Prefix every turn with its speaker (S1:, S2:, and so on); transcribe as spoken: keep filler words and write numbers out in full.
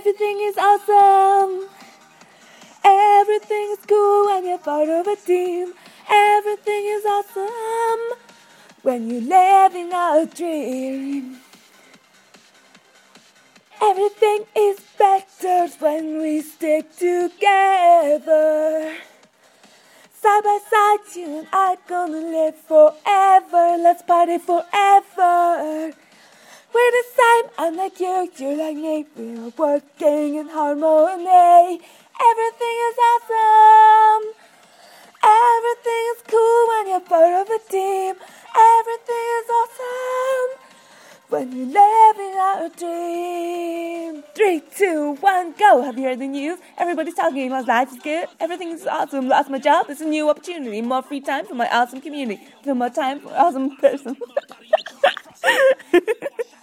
S1: Everything is awesome. Everything is cool when you're part of a team. Everything is awesome when you're living out a dream. Everything is better when we stick together. Side by side, you and I gonna live forever. Let's party forever. We're the same, I'm like you, you're like me. We're working in harmony. Everything is awesome. Everything is cool when you're part of a team. Everything is awesome when you're living out a dream. Three, two, one, go. Have you heard the news? Everybody's talking about life is good. Everything is awesome. Lost my job. It's a new opportunity. More free time for my awesome community. No more time for awesome person.